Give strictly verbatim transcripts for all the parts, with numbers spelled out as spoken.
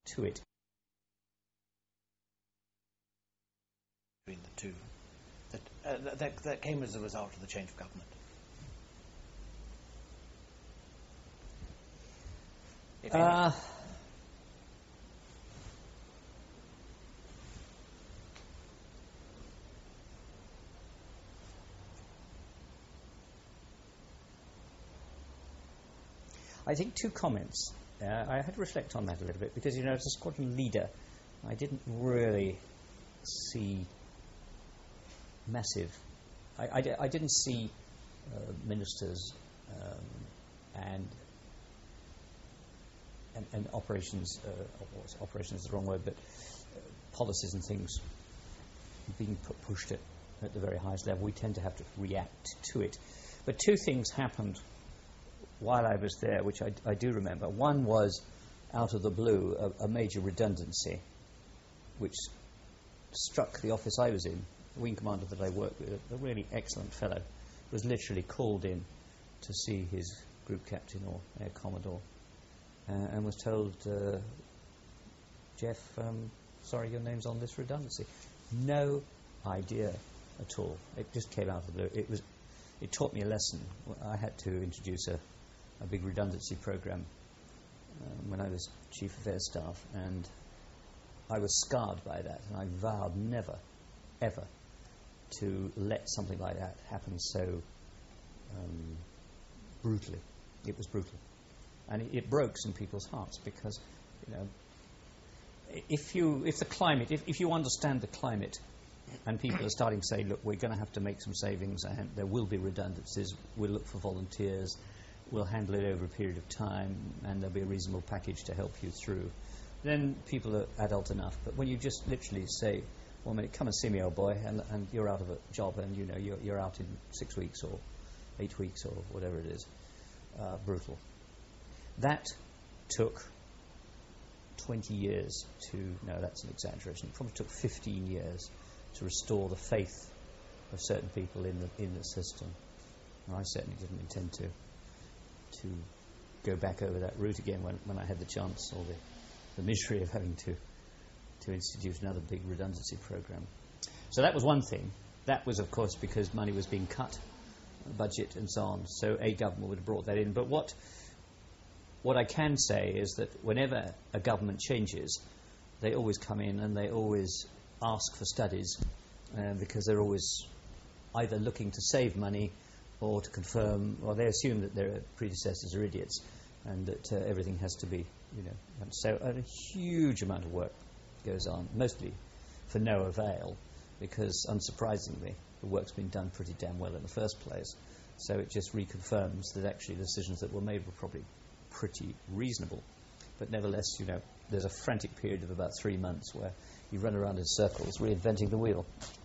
to it. Between the two, that, uh, that, that came as a result of the change of government. If any. Uh, I think two comments. Uh, I had to reflect on that a little bit because, you know, as a squadron leader, I didn't really see massive. I, I, I didn't see uh, ministers um, and, and and operations. Uh, operations is the wrong word, but uh, policies and things being pu- pushed at, at the very highest level. We tend to have to react to it. But two things happened while I was there, which I, I do remember. One was, out of the blue, a, a major redundancy, which struck the office I was in. The wing commander that I worked with, a really excellent fellow, was literally called in to see his group captain or air commodore, uh, and was told, uh, Jeff, um, sorry, your name's on this redundancy. No idea at all. It just came out of the blue. It was. It taught me a lesson. I had to introduce a a big redundancy program um, when I was Chief of Air Staff, and I was scarred by that, and I vowed never, ever to let something like that happen so um, brutally. It was brutal. And it, it broke some people's hearts because, you know, if you, if the climate, if, if you understand the climate and people are starting to say, look, we're going to have to make some savings and there will be redundancies, we'll look for volunteers, we'll handle it over a period of time, and there'll be a reasonable package to help you through, then people are adult enough. But when you just literally say, well, mate, come and see me, old boy, and, and you're out of a job, and you know you're, you're out in six weeks or eight weeks or whatever it is, uh, brutal. That took twenty years to, no, that's an exaggeration, it probably took fifteen years to restore the faith of certain people in the in the system. And I certainly didn't intend to to go back over that route again when, when I had the chance, or the, the misery of having to to institute another big redundancy program. So that was one thing. That was, of course, because money was being cut, budget and so on, so a government would have brought that in. But what what I can say is that whenever a government changes, they always come in and they always ask for studies, uh, because they're always either looking to save money or to confirm, or they assume that their predecessors are idiots and that uh, everything has to be, you know. And so a huge amount of work goes on, mostly for no avail, because unsurprisingly the work's been done pretty damn well in the first place. So it just reconfirms that actually the decisions that were made were probably pretty reasonable. But nevertheless, you know, there's a frantic period of about three months where you run around in circles reinventing the wheel.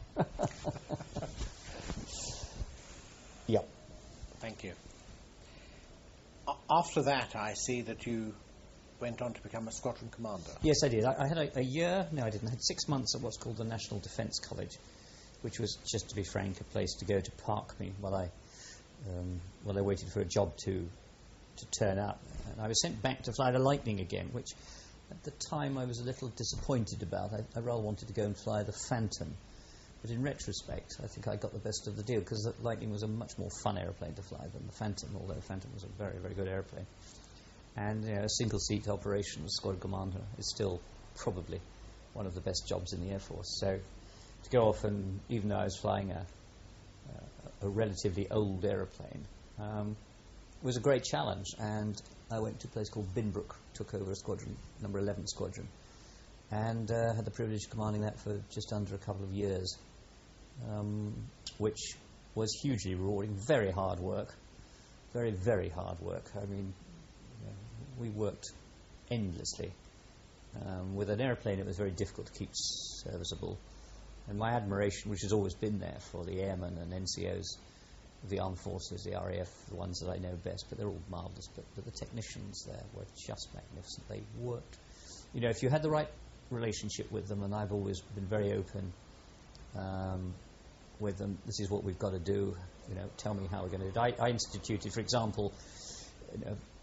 Yeah. Thank you. A- after that, I see that you went on to become a squadron commander. Yes, I did. I, I had a, a year, no, I didn't. I had six months at what's called the National Defence College, which was, just to be frank, a place to go to park me while I um, while I waited for a job to to turn up. And I was sent back to fly the Lightning again, which at the time I was a little disappointed about. I, I rather wanted to go and fly the Phantom. But in retrospect, I think I got the best of the deal, because the Lightning was a much more fun aeroplane to fly than the Phantom, although the Phantom was a very, very good aeroplane. And you know, a single-seat operation as squadron commander is still probably one of the best jobs in the Air Force. So to go off, and even though I was flying a, a, a relatively old aeroplane, um, was a great challenge. And I went to a place called Binbrook, took over a squadron, number eleven squadron, and uh, had the privilege of commanding that for just under a couple of years. Um, which was hugely rewarding, very hard work, very, very hard work. I mean, you know, we worked endlessly. Um, with an aeroplane, it was very difficult to keep serviceable. And my admiration, which has always been there for the airmen and N C Os of the armed forces, the R A F, the ones that I know best, but they're all marvellous, but, but the technicians there were just magnificent. They worked. You know, if you had the right relationship with them, and I've always been very open um, with them, this is what we've got to do, you know, tell me how we're going to do it. I, I instituted, for example, you know,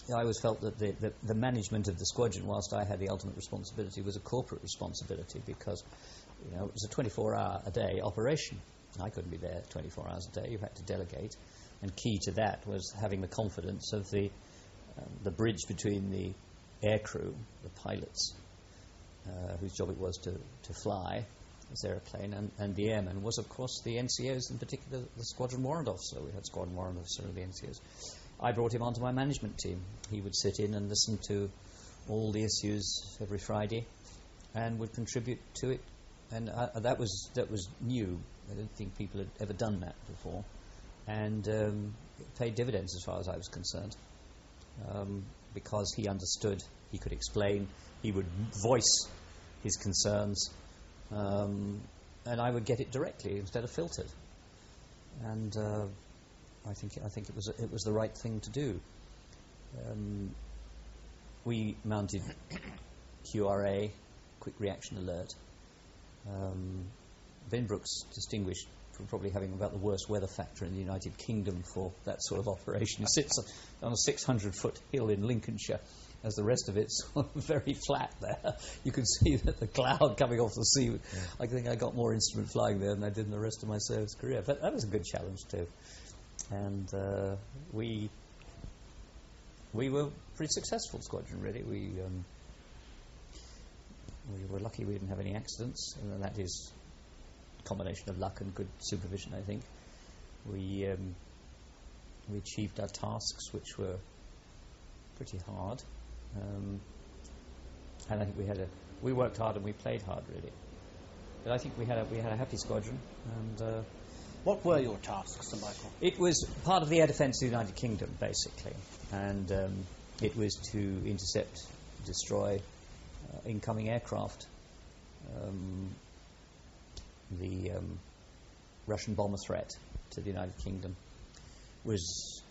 I always felt that the, the, the management of the squadron, whilst I had the ultimate responsibility, was a corporate responsibility because, you know, it was a twenty-four hour a day operation. I couldn't be there twenty-four hours a day. You had to delegate, and key to that was having the confidence of the um, the bridge between the aircrew, the pilots, uh, whose job it was to, to fly this aeroplane, and, and the airmen was, of course, the N C Os, in particular the squadron warrant officer. We had squadron warrant officer of the N C Os. I brought him onto my management team. He would sit in and listen to all the issues every Friday and would contribute to it. And uh, that was that was new. I don't think people had ever done that before. And um, it paid dividends as far as I was concerned. Um, because he understood, he could explain, he would voice his concerns, um, and I would get it directly instead of filtered. And uh, I think I think it was it was the right thing to do. Um, we mounted Q R A, Quick Reaction Alert. Um, Binbrook's distinguished for probably having about the worst weather factor in the United Kingdom for that sort of operation. It sits on a six hundred foot hill in Lincolnshire, as the rest of it's very flat there. You can see that the cloud coming off the sea. Yeah. I think I got more instrument flying there than I did in the rest of my service career. But that was a good challenge too. And uh, we we were pretty successful squadron, really. We um, we were lucky we didn't have any accidents, and that is a combination of luck and good supervision, I think. We um, we achieved our tasks, which were pretty hard, um, and I think we had a we worked hard and we played hard, really. But I think we had a we had a happy squadron. And uh, what were your tasks, Sir Michael? It was part of the air defence of the United Kingdom, basically, and um, it was to intercept, destroy uh, incoming aircraft. Um, the um, Russian bomber threat to the United Kingdom was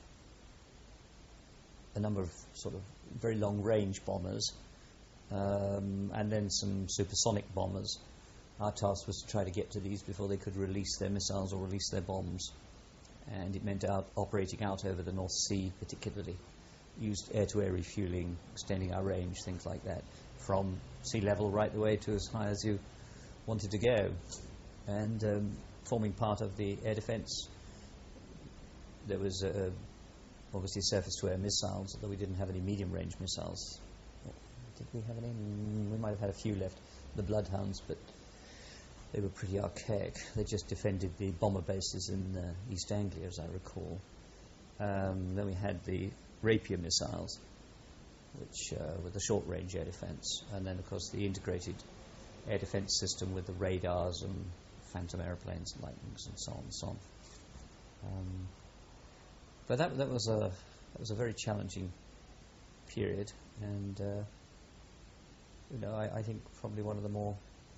a number of sort of very long-range bombers, um, and then some supersonic bombers. Our task was to try to get to these before they could release their missiles or release their bombs, and it meant out operating out over the North Sea, particularly. Used air-to-air refueling, extending our range, things like that, from sea level right the way to as high as you wanted to go, and um, forming part of the air defence. There was uh, obviously surface-to-air missiles, although we didn't have any medium-range missiles. Did we have any? We might have had a few left, the Bloodhounds, but they were pretty archaic. They just defended the bomber bases in uh, East Anglia, as I recall. Um, then we had the Rapier missiles, which uh, were the short-range air defence, and then, of course, the integrated air defence system with the radars and Phantom aeroplanes and Lightnings and so on and so on. Um, but that that was a that was a very challenging period, and uh, you know I, I think probably one of the more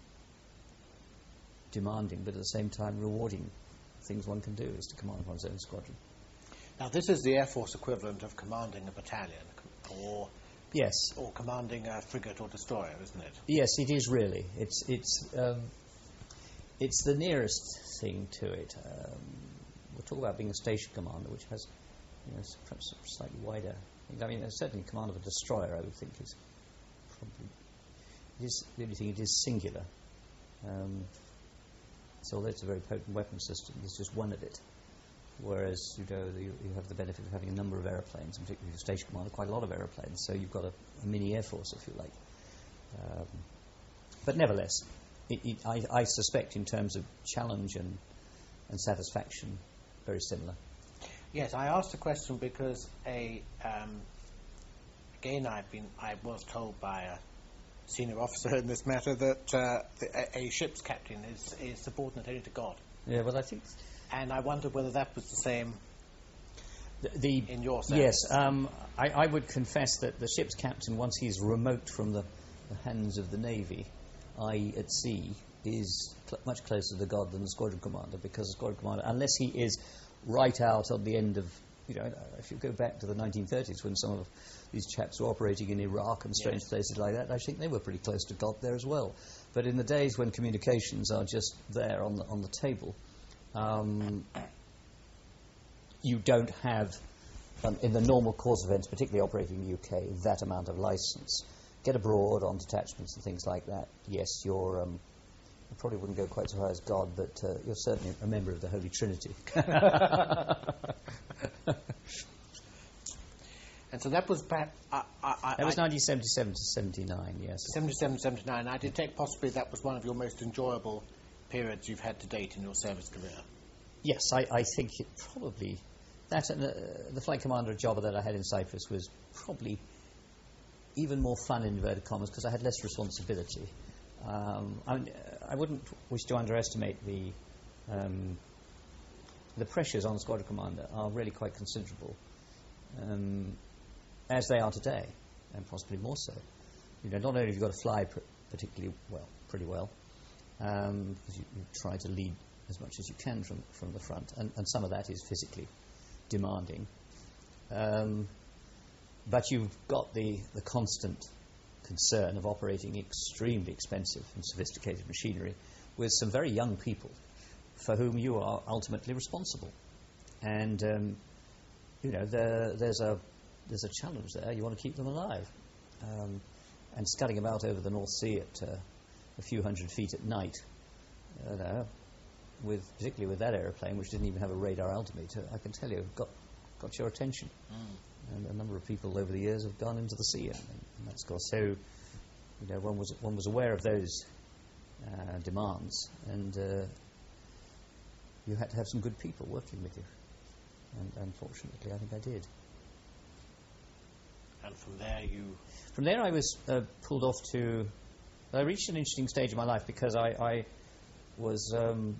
demanding, but at the same time rewarding things one can do is to command one's own squadron. Now, this is the Air Force equivalent of commanding a battalion, or yes, or commanding a frigate or destroyer, isn't it? Yes, it is really. It's it's um, it's the nearest thing to it. Um, we'll talk about being a station commander, which has, you know, perhaps a slightly wider. I mean, certainly command of a destroyer, I would think, is probably it is the only thing. It is singular. Um, so although it's a very potent weapon system, there's just one of it. Whereas, you know, you, you have the benefit of having a number of aeroplanes, and particularly the station commander, quite a lot of aeroplanes. So you've got a, a mini air force, if you like. Um, but nevertheless, it, it, I, I suspect, in terms of challenge and and satisfaction, very similar. Yes, I asked the question because a um, again I've been I was told by a senior officer in this matter that uh, the, a, a ship's captain is is subordinate only to God. Yeah, well, I think. And I wondered whether that was the same the, the in your service. Yes, um, I, I would confess that the ship's captain, once he's remote from the, the hands of the Navy, that is at sea, is cl- much closer to God than the squadron commander, because the squadron commander, unless he is right out on the end of, you know, if you go back to the nineteen thirties when some of these chaps were operating in Iraq and strange yes. places like that, I think they were pretty close to God there as well. But in the days when communications are just there on the, on the table, Um, you don't have um, in the normal course of events, particularly operating in the U K, that amount of license. Get abroad on detachments and things like that. Yes, you're. Um, I probably wouldn't go quite so high as God, but uh, you're certainly a member of the Holy Trinity. And so that was back. I, I, that was I, nineteen seventy-seven to seventy-nine. Yes. seventy-seven, seventy-nine. I detect possibly that was one of your most enjoyable periods you've had to date in your service career. Yes, I, I think it probably that and the, the flight commander job that I had in Cyprus was probably even more fun in inverted commas because I had less responsibility. Um, I, mean, I wouldn't wish to underestimate the um, the pressures on the squadron commander are really quite considerable, um, as they are today, and possibly more so. You know, not only have you got to fly pr- particularly well, pretty well, um, because you, you try to lead as much as you can from from the front, and, and some of that is physically demanding. Um, but you've got the, the constant concern of operating extremely expensive and sophisticated machinery with some very young people for whom you are ultimately responsible. And um, you know, there, there's a there's a challenge there. You want to keep them alive, um, and scudding about over the North Sea at uh, a few hundred feet at night, you know, with particularly with that aeroplane, which didn't even have a radar altimeter, I can tell you, got got your attention. Mm. And a number of people over the years have gone into the sea, and, and that's got so. You know, one was one was aware of those uh, demands, and uh, you had to have some good people working with you. And unfortunately, I think I did. And from there, you. From there, I was uh, pulled off to. I reached an interesting stage in my life because I, I was um,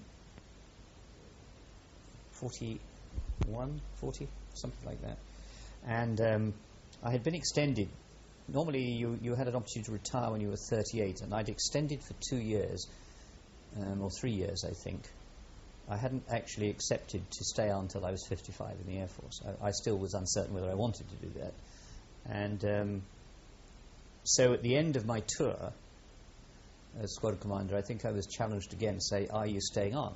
forty-one, forty, something like that. And um, I had been extended. Normally, you, you had an opportunity to retire when you were thirty-eight, and I'd extended for two years, um, or three years, I think. I hadn't actually accepted to stay on until I was fifty-five in the Air Force. I, I still was uncertain whether I wanted to do that. And um, so at the end of my tour as squadron commander, I think I was challenged again to say, are you staying on?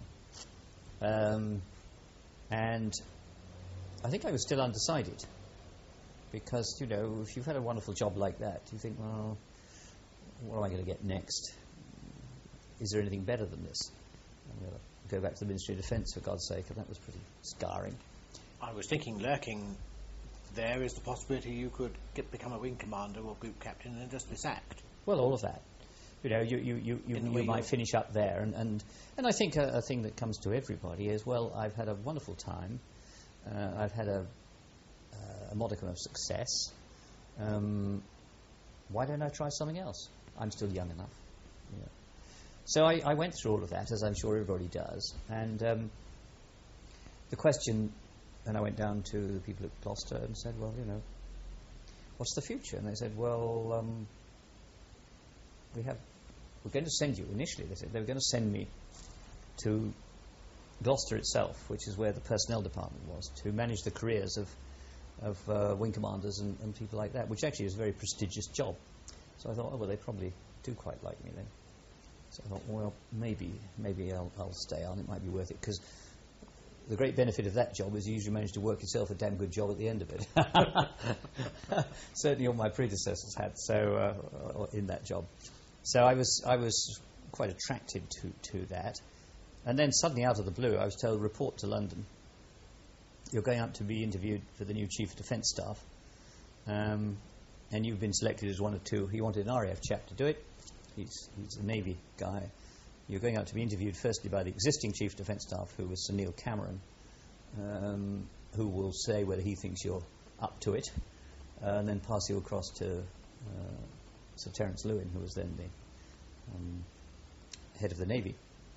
Um, and I think I was still undecided. Because, you know, if you've had a wonderful job like that, you think, well, what am I going to get next? Is there anything better than this? I'm going to go back to the Ministry of Defence, for God's sake, and that was pretty scarring. I was thinking, lurking there is the possibility you could get, become a wing commander or group captain and just be sacked. Well, all of that. You know, you, you, you, you, you might finish up there. And, and, and I think a, a thing that comes to everybody is, well, I've had a wonderful time. Uh, I've had a a modicum of success. Um, why don't I try something else? I'm still young enough. You know. So I, I went through all of that, as I'm sure everybody does. And um, the question, and I went down to the people at Gloucester and said, well, you know, what's the future? And they said, well, um, we have, we're going to send you, initially they said, they were going to send me to Gloucester itself, which is where the personnel department was, to manage the careers of of uh, wing commanders and, and people like that, which actually is a very prestigious job. So I thought, oh, well, they probably do quite like me then. So I thought, well, maybe maybe I'll, I'll stay on. It might be worth it, because the great benefit of that job is you usually manage to work yourself a damn good job at the end of it. Certainly all my predecessors had, so uh, in that job. So I was I was quite attracted to, to that. And then suddenly, out of the blue, I was told, report to London. You're going up to be interviewed for the new Chief of Defence Staff, um, and you've been selected as one of two. He wanted an R A F chap to do it. He's, he's a Navy guy. You're going up to be interviewed firstly by the existing Chief of Defence Staff, who was Sir Neil Cameron, um, who will say whether he thinks you're up to it, uh, and then pass you across to uh, Sir Terence Lewin, who was then the um, head of the Navy.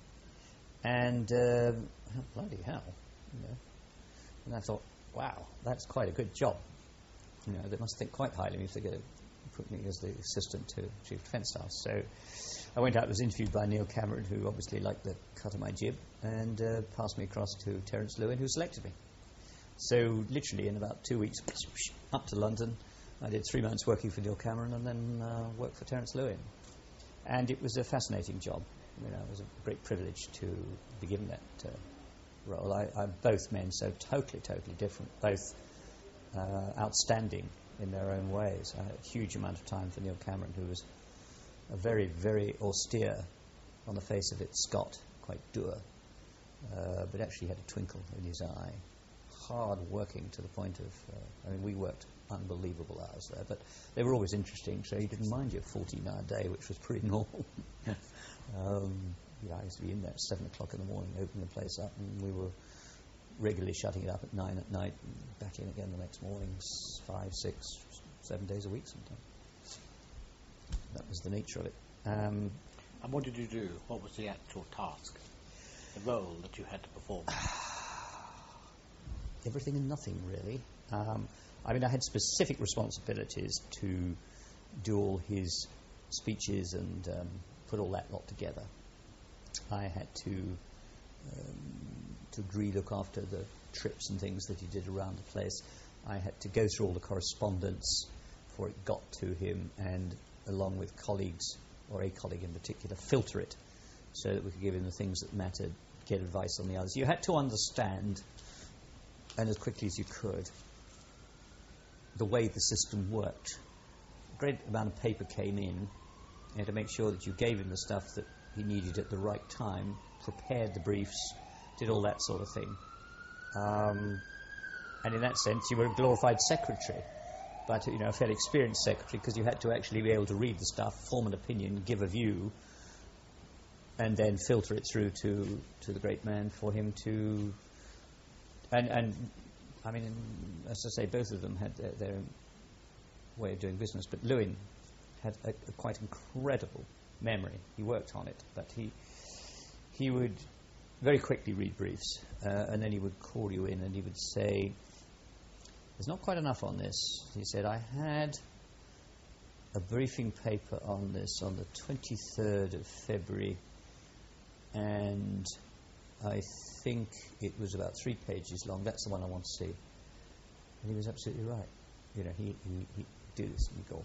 And uh, bloody hell, you know. And I thought, wow, that's quite a good job. You know, they must think quite highly of me if they're going to put me as the assistant to Chief of Defence Staff. So I went out and was interviewed by Neil Cameron, who obviously liked the cut of my jib, and uh, passed me across to Terence Lewin, who selected me. So literally in about two weeks, up to London, I did three months working for Neil Cameron and then uh, worked for Terence Lewin. And it was a fascinating job. You know, it was a great privilege to be given that uh, role. I, I, both men so totally, totally different. Both uh, outstanding in their own ways. I had a huge amount of time for Neil Cameron, who was a very, very austere, on the face of it, Scot, quite dour, uh, but actually had a twinkle in his eye. Hard working to the point of, uh, I mean, we worked unbelievable hours there, but they were always interesting, so he didn't mind you a fourteen-hour day, which was pretty normal. um, yeah, I used to be in there at seven o'clock in the morning, opening the place up, and we were regularly shutting it up at nine at night, and back in again the next morning, s- five, six, seven days a week sometimes. That was the nature of it. Um, And what did you do? What was the actual task, the role that you had to perform? everything and nothing, really. Um, I mean, I had specific responsibilities to do all his speeches and um, put all that lot together. I had to um, to agree, look after the trips and things that he did around the place. I had to go through all the correspondence before it got to him, and along with colleagues, or a colleague in particular, filter it so that we could give him the things that mattered, get advice on the others. You had to understand, and as quickly as you could, the way the system worked. A great amount of paper came in. You had to make sure that you gave him the stuff that he needed at the right time, prepared the briefs, did all that sort of thing. Um, and in that sense, you were a glorified secretary, but you know, a fairly experienced secretary, because you had to actually be able to read the stuff, form an opinion, give a view, and then filter it through to to the great man for him to. And, and I mean, as I say, both of them had their, their own way of doing business, but Lewin had a, a quite incredible memory. He worked on it, but he he would very quickly read briefs, uh, and then he would call you in and he would say, "There's not quite enough on this." He said, "I had a briefing paper on this on the twenty-third of February, and I think it was about three pages long. That's the one I want to see." And he was absolutely right. You know, he he he'd do this and he'd go off.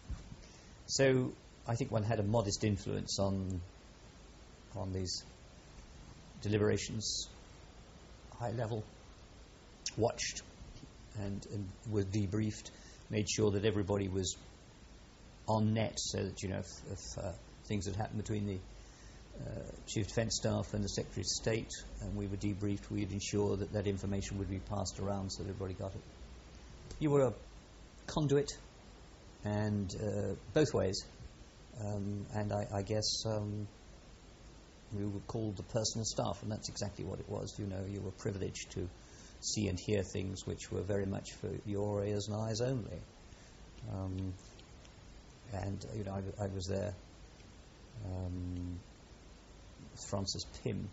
So I think one had a modest influence on on these deliberations, high level, watched and, and were debriefed, made sure that everybody was on net, so that, you know, if, if uh, things had happened between the uh, Chief Defence Staff and the Secretary of State, and we were debriefed, we'd ensure that that information would be passed around so that everybody got it. You were a conduit, and uh, both ways, um, and I, I guess um, we were called the personal staff, and that's exactly what it was. You know, you were privileged to see and hear things which were very much for your ears and eyes only. Um, and you know, I, I was there um, with Francis Pym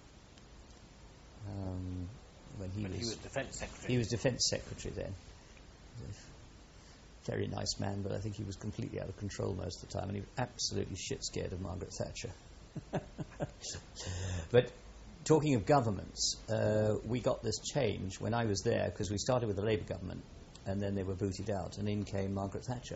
um, when he when was he was Defence Secretary. he was Defence Secretary then. Very nice man, but I think he was completely out of control most of the time, and he was absolutely shit scared of Margaret Thatcher. But talking of governments, uh, we got this change when I was there, because we started with the Labour government, and then they were booted out, and in came Margaret Thatcher.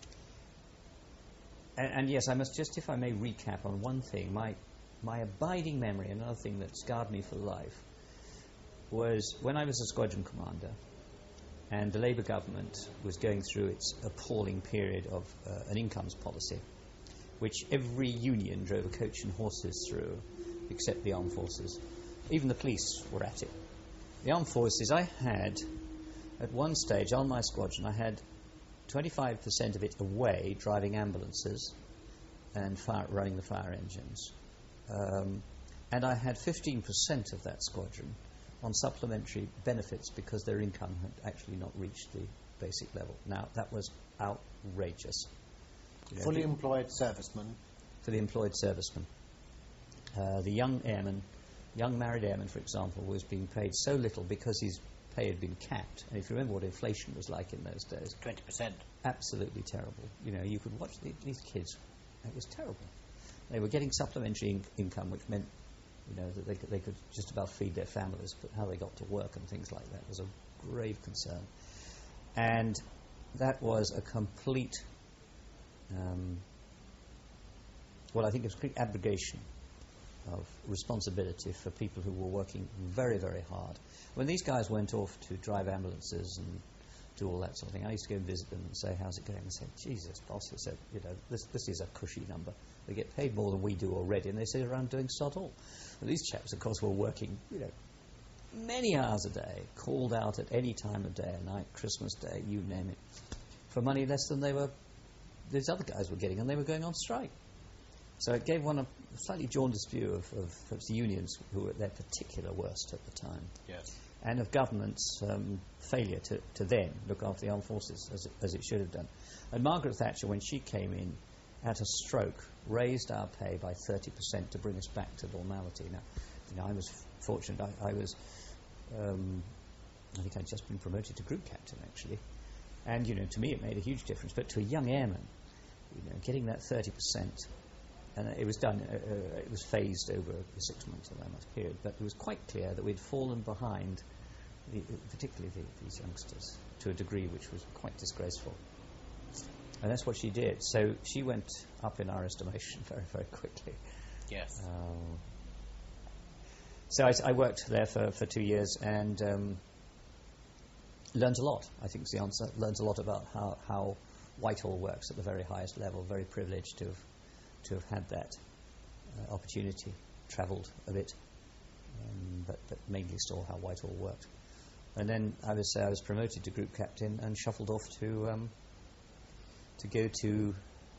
And, and yes, I must just, if I may, recap on one thing. My my abiding memory, another thing that scarred me for life, was when I was a squadron commander, and the Labour government was going through its appalling period of uh, an incomes policy, which every union drove a coach and horses through, except the armed forces. Even the police were at it. The armed forces, I had, at one stage on my squadron, I had twenty-five percent of it away driving ambulances and fire, running the fire engines. Um, and I had fifteen percent of that squadron on supplementary benefits because their income had actually not reached the basic level. Now, that was outrageous. You know, Fully employed servicemen. For the employed servicemen. Uh, the young airman, young married airman, for example, was being paid so little because his pay had been capped. And if you remember what inflation was like in those days, twenty percent. Absolutely terrible. You know, you could watch the, these kids. It was terrible. They were getting supplementary in- income, which meant, you know, that they could, they could just about feed their families, but how they got to work and things like that was a grave concern. And that was a complete, um, well, I think it was a complete abrogation of responsibility for people who were working very, very hard. When these guys went off to drive ambulances and do all that sort of thing. I used to go and visit them and say, how's it going? And say, Jesus, boss, I said, you know, this, this is a cushy number. They get paid more than we do already, and they sit around doing sod all. And these chaps, of course, were working, you know, many hours a day, called out at any time of day and night, Christmas Day, you name it, for money less than they were, these other guys were getting, and they were going on strike. So it gave one a slightly jaundiced view of, of, of the unions, who were at their particular worst at the time. Yes. And of government's um, failure to, to then look after the armed forces as it, as it should have done. And Margaret Thatcher, when she came in, at a stroke, raised our pay by thirty percent to bring us back to normality. Now, you know, I was f- fortunate. I, I was, um, I think I'd just been promoted to group captain, actually. And, you know, to me it made a huge difference. But to a young airman, you know, getting that thirty percent, and it was done, uh, uh, it was phased over a six months or that much period, but it was quite clear that we'd fallen behind, the, particularly the, these youngsters, to a degree which was quite disgraceful. And that's what she did. So she went up in our estimation very, very quickly. Yes. Um, so I, I worked there for, for two years and um, learned a lot, I think is the answer. Learned a lot about how, how Whitehall works at the very highest level. Very privileged to have, to have had that uh, opportunity. Travelled a bit, um, but, but mainly saw how Whitehall worked. And then I was, uh, I was promoted to group captain and shuffled off to... Um, to go to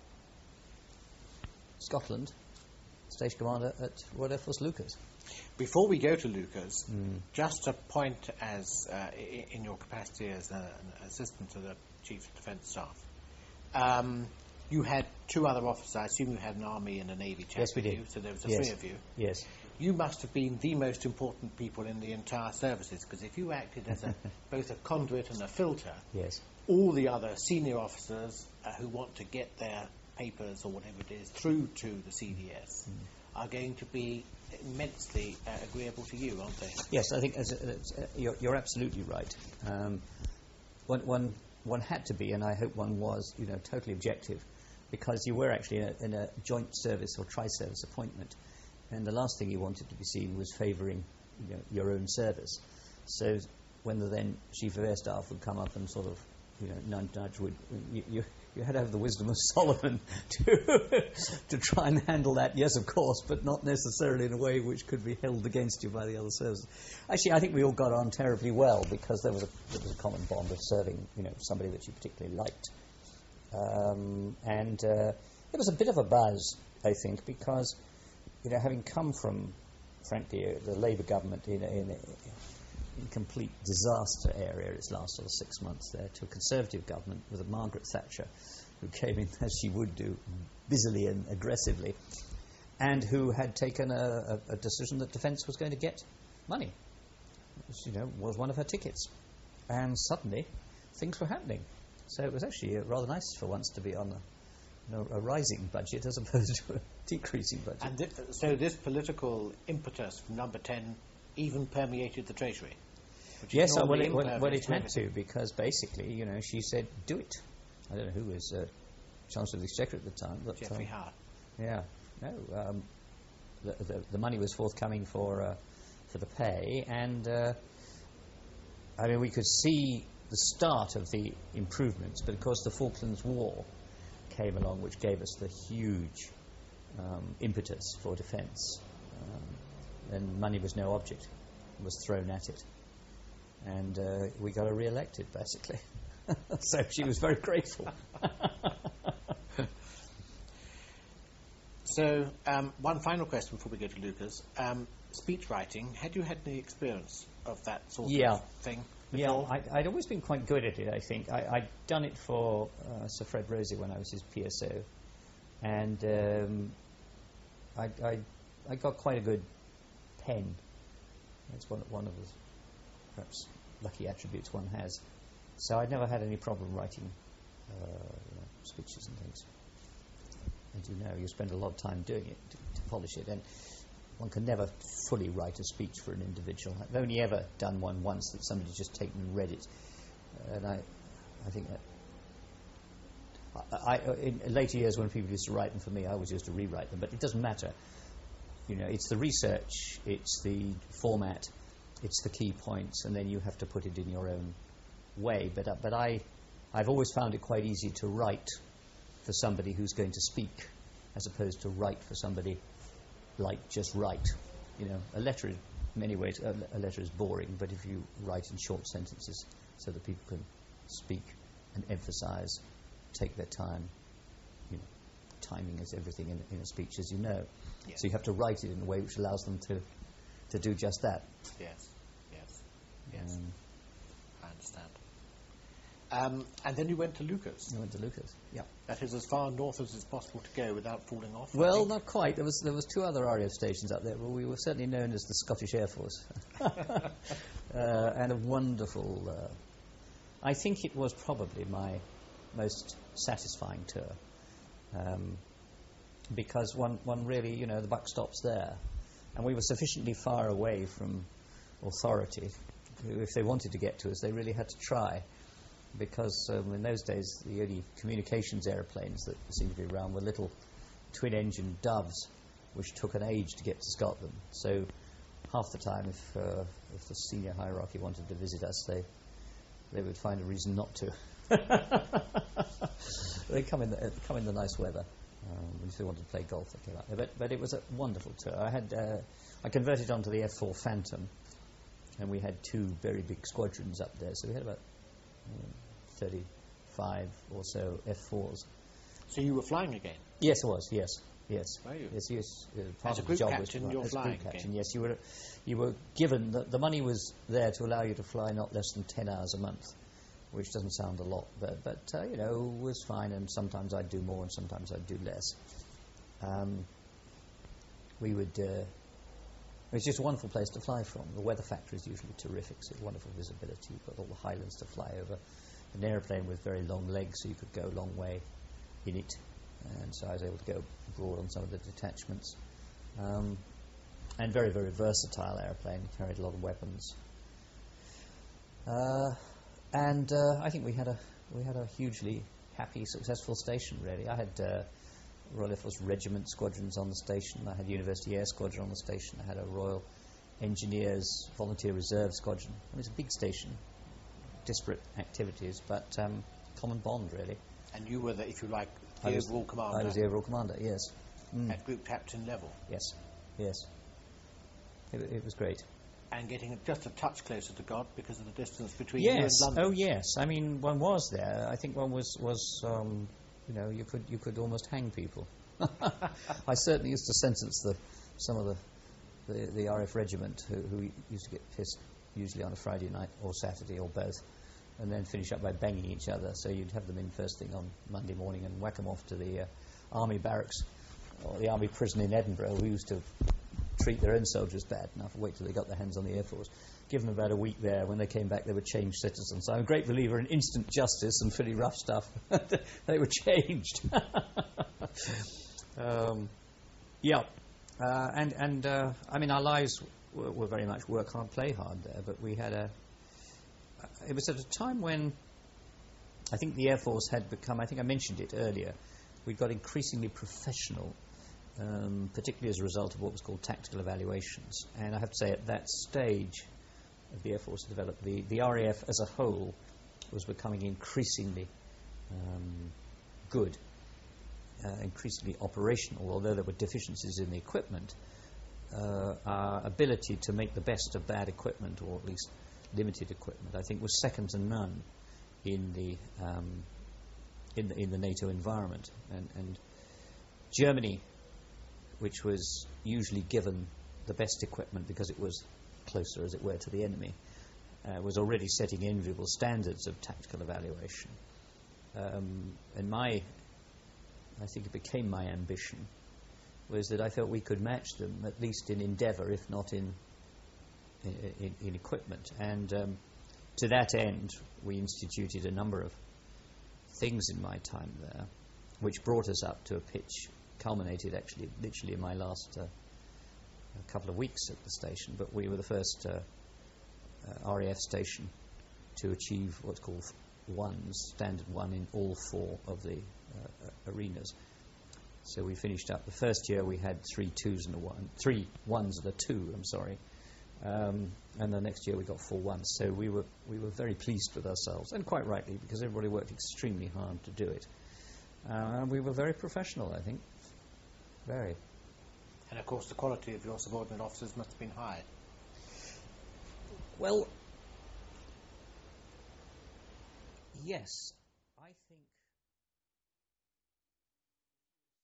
Scotland, station commander at Royal Air Force Lucas. Before we go to Lucas, Mm. just a point as uh, I- in your capacity as a, an assistant to the Chief of Defence Staff. Um, you had two other officers. I assume you had an Army and a Navy chap Yes, we with did. you, so there was a Yes. three of you. Yes. You must have been the most important people in the entire services, because if you acted as a, both a conduit and a filter, Yes. all the other senior officers uh, who want to get their papers or whatever it is through to the C D S Mm. are going to be immensely uh, agreeable to you, aren't they? Yes, I think as a, as a, you're, you're absolutely right. Um, one, one, one had to be, and I hope one was, you know, totally objective, because you were actually in a, in a joint service or tri-service appointment, and the last thing you wanted to be seen was favouring, you know, your own service. So when the then Chief of Air Staff would come up and sort of, you know, nudge, nudge, would, you, you, you had to have the wisdom of Solomon to to try and handle that, yes, of course, but not necessarily in a way which could be held against you by the other services. Actually, I think we all got on terribly well, because there was a, there was a common bond of serving, you know, somebody that you particularly liked. Um, and uh, it was a bit of a buzz, I think, because, you know, having come from, frankly, uh, the Labour government in a, in, a, in complete disaster area its last sort of six months there, to a Conservative government with a Margaret Thatcher, who came in, as she would do, busily and aggressively, and who had taken a, a, a decision that defence was going to get money, which, you know, was one of her tickets. And suddenly, things were happening. So it was actually uh, rather nice for once to be on a, you know, a rising budget as opposed to a decreasing budget. And thi- so this political impetus from Number ten even permeated the Treasury? which is Yes, uh, well, normally it, well, well, impervious it had everything. to, because basically, you know, she said, do it. I don't know who was uh, Chancellor of the Exchequer at the time. But, Geoffrey um, Howard. Yeah, no, um, the, the, the money was forthcoming for uh, for the pay, and uh, I mean, we could see the start of the improvements, but of course the Falklands War came along, which gave us the huge um, impetus for defence, um, and money was no object, was thrown at it, and uh, we got her re-elected, basically. So she was very grateful. So, um, one final question before we go to Lucas. Um, speech writing, had you had any experience of that sort Yeah. of thing Yeah, before? I, I'd always been quite good at it, I think. I, I'd done it for uh, Sir Fred Rosey when I was his P S O, and um, I, I, I got quite a good pen. That's one, one of the perhaps lucky attributes one has. So I'd never had any problem writing uh, you know, speeches and things. As you know, you spend a lot of time doing it to, to polish it, and one can never fully write a speech for an individual. I've only ever done one once that somebody's just taken and read it, uh, and I, I think that I, I, in later years when people used to write them for me, I always used to rewrite them. But it doesn't matter. You know, it's the research, it's the format, it's the key points, and then you have to put it in your own way, but uh, but I, I've always found it quite easy to write for somebody who's going to speak, as opposed to write for somebody like just write. You know, a letter, in many ways, a, a letter is boring, but if you write in short sentences so that people can speak and emphasize, take their time, you know, timing is everything in, in a speech, as you know. Yes. So you have to write it in a way which allows them to, to do just that. Yes, yes, yes. Um, I understand. Um, and then you went to Lucas. I went to Lucas, yeah. That is as far north as it's possible to go without falling off. I Well, think. not quite. There was there was two other R A F stations up there. Well, we were certainly known as the Scottish Air Force, uh, and a wonderful. Uh, I think it was probably my most satisfying tour, um, because one one really, you know, the buck stops there, and we were sufficiently far away from authority. If they wanted to get to us, they really had to try. Because um, in those days, the only communications aeroplanes that seemed to be around were little twin-engine Doves, which took an age to get to Scotland. So half the time, if uh, if the senior hierarchy wanted to visit us, they they would find a reason not to. They come in the, come in the nice weather. Um, if they wanted to play golf, they came out there. But but it was a wonderful tour. I had uh, I converted onto the F four Phantom, and we had two very big squadrons up there. So we had about um, thirty-five or so F fours. So you were flying again? Yes, I was. Yes, yes, Were you? yes, yes. Uh, part As a of group the job captain, was to you're as a flying group captain. again? Yes, you were. You were given the, the money was there to allow you to fly not less than ten hours a month, which doesn't sound a lot, but but uh, you know, was fine. And sometimes I'd do more, and sometimes I'd do less. Um, we would. Uh, It's just a wonderful place to fly from. The weather factor is usually terrific, so wonderful visibility. You've got all the highlands to fly over. An aeroplane with very long legs, so you could go a long way in it. And so I was able to go abroad on some of the detachments. Um, and very, very versatile aeroplane. Carried a lot of weapons. Uh, and uh, I think we had a we had a hugely happy, successful station. Really, I had. Uh, Royal Air Force Regiment squadrons on the station. I had University Air Squadron on the station. I had a Royal Engineers Volunteer Reserve Squadron. I mean, it's a big station, disparate activities, but um, common bond, really. And you were, the, if you like, the I was, overall commander? I was the overall commander, yes. Mm. At group captain level? Yes, yes. It, it was great. And getting just a touch closer to God because of the distance between yes. you and London? Oh, yes. I mean, one was there. I think one was... was um, You know, you could you could almost hang people. I certainly used to sentence the some of the the, the R A F regiment who, who used to get pissed usually on a Friday night or Saturday or both, and then finish up by banging each other. So you'd have them in first thing on Monday morning and whack them off to the uh, army barracks or the army prison in Edinburgh, who used to treat their own soldiers bad enough. Wait till they got their hands on the Air Force. Give them about a week there. When they came back, they were changed citizens. So I'm a great believer in instant justice and pretty rough stuff. They were changed. um, yeah. Uh, and, and uh, I mean, our lives were, were very much work hard, play hard there, but we had a... It was at a time when I think the Air Force had become, I think I mentioned it earlier, we'd got increasingly professional, um, particularly as a result of what was called tactical evaluations. And I have to say, at that stage of the Air Force developed, the, the R A F as a whole was becoming increasingly um, good, uh, increasingly operational, although there were deficiencies in the equipment. Uh, our ability to make the best of bad equipment, or at least limited equipment, I think was second to none in the um, in the, in the NATO environment. And, and Germany, which was usually given the best equipment because it was closer, as it were, to the enemy, uh, was already setting enviable standards of tactical evaluation. Um, and my, I think it became my ambition, was that I felt we could match them, at least in endeavour, if not in in, in, in equipment. And um, to that end, we instituted a number of things in my time there, which brought us up to a pitch, culminated actually literally in my last uh, a couple of weeks at the station, but we were the first uh, uh, R A F station to achieve what's called ones, standard one in all four of the uh, uh, arenas. So we finished up the first year we had three twos and a one, three ones and a two, I'm sorry, Um, and the next year we got full once. So we were we were very pleased with ourselves, and quite rightly, because everybody worked extremely hard to do it. Uh, and we were very professional, I think. Very. And of course, the quality of your subordinate officers must have been high. Well, yes, I think.